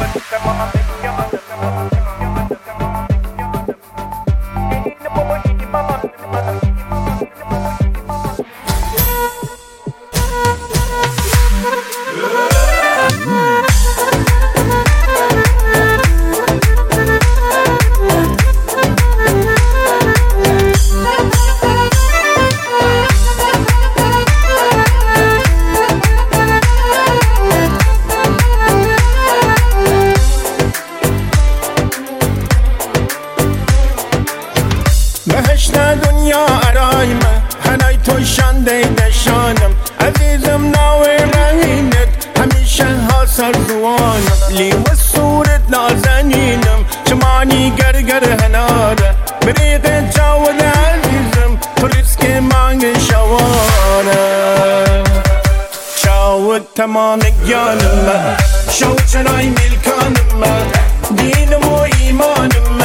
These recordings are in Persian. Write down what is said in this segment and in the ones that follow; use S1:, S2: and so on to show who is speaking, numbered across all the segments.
S1: بهشت دنیا آرایمه هنای تو شنده نشانم عزیزم ناوی رهینت همیشه ها سرزوانم لی و صورت نازنینم چمانی گرگر هناره بریق جاود عزیزم تو ریسک مانگ شواره چاود تمام گیانم شو چرای ملکانم دینم و ایمانم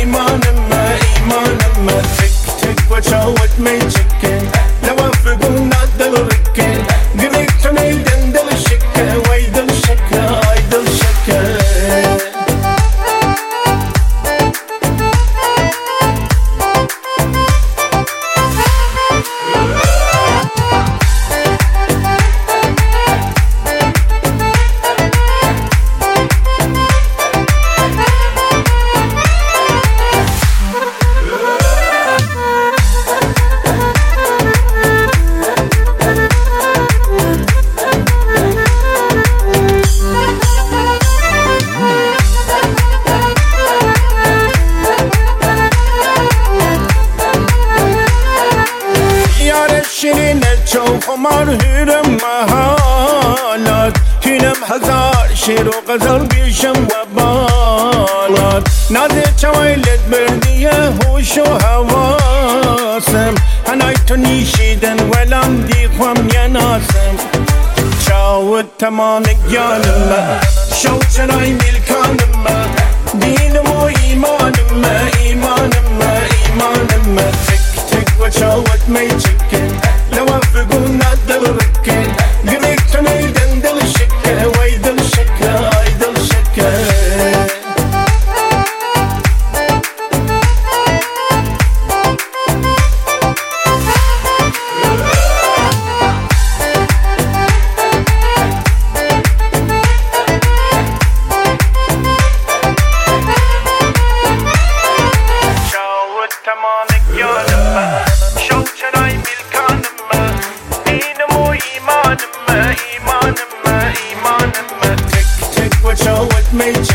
S1: tick tick watch out with me chicken now I forgot not the ricken direct to me den chicken way the chicken I the chicken شیرین چوب عمر هیرم محالات هینم هزار شیر و غزل بیشم و بالات نازه چویلت بردیه هوش و حواسم هنای تو نیشیدن ولم دیخوام یناسم چاود تمام گیانم شو چرای ملکانم دینم و ایمانم تک تک و چاود می چکن لو افقو نادل ركن قريت نيدن دل شكا ويدل شكا ايدل شكا شاود تمامك يا لما شو شراي ایمانم tick tick watch out with me